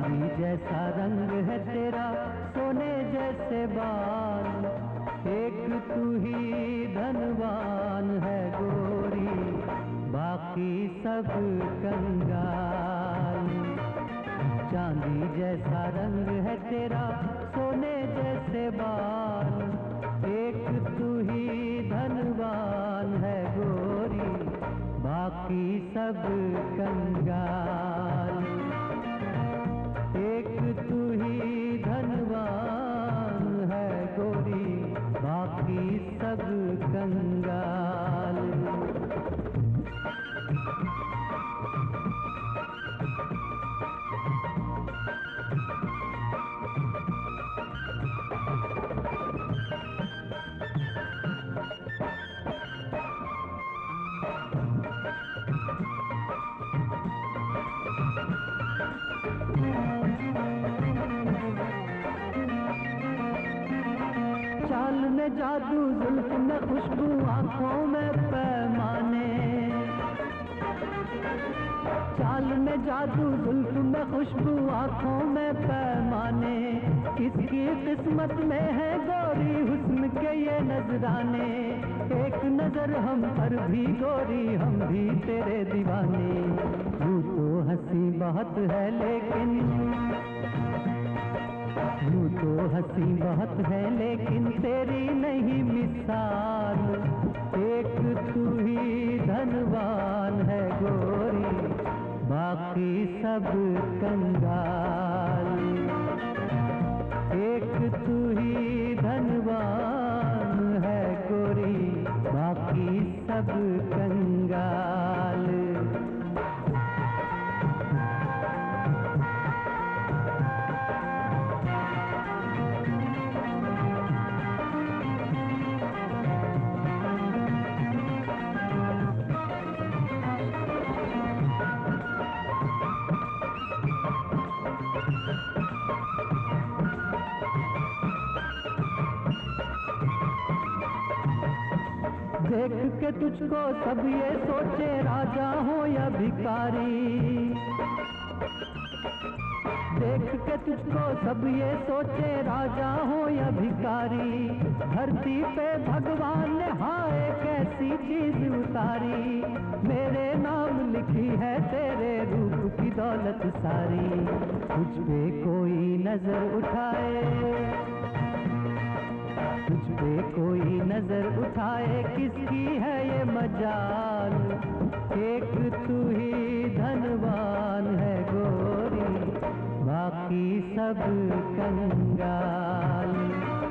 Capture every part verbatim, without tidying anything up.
चांदी जैसा रंग है तेरा, सोने जैसे बाल, एक तू ही धनवान है गोरी, बाकी सब कंगाल। चांदी जैसा रंग है तेरा, सोने जैसे बाल, एक तू ही धनवान है गोरी, बाकी सब कंगाल। एक तू ही धनवान है गोरी, बाकी सब कंगाल। चाल में जादू, जुल्फ में खुशबू, आंखों में पैमाने। चाल में जादू, जुल्फ में खुशबू, आंखों में पैमाने। किसकी किस्मत में है गोरी हुस्न के ये नजराने। एक नजर हम पर भी गोरी, हम भी तेरे दीवाने। यूं तो हंसी बहुत है लेकिन, यूं तो हंसी बहुत है लेकिन तेरी नहीं मिसाल। एक तू ही धनवान है गोरी, बाकी सब कंगाल। एक तू ही धनवान है गोरी, बाकी सब कंगाल। देख के तुझको सब ये सोचे राजा हो या भिखारी। देख के तुझको सब ये सोचे राजा हो या भिखारी। धरती पे भगवान ने हाय कैसी चीज उतारी। मेरे नाम लिखी है तेरे रूप की दौलत सारी। तुझ पे कोई नजर उठाए, तुझ पे कोई नजर उठाए, किसकी है ये मजाल। एक तू ही धनवान है गोरी, बाकी सब कंगाल।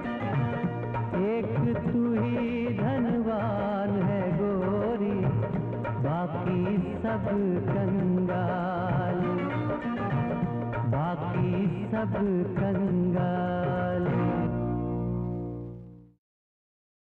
एक तू ही धनवान है गोरी, बाकी सब कंगाल, बाकी सब कंगाल।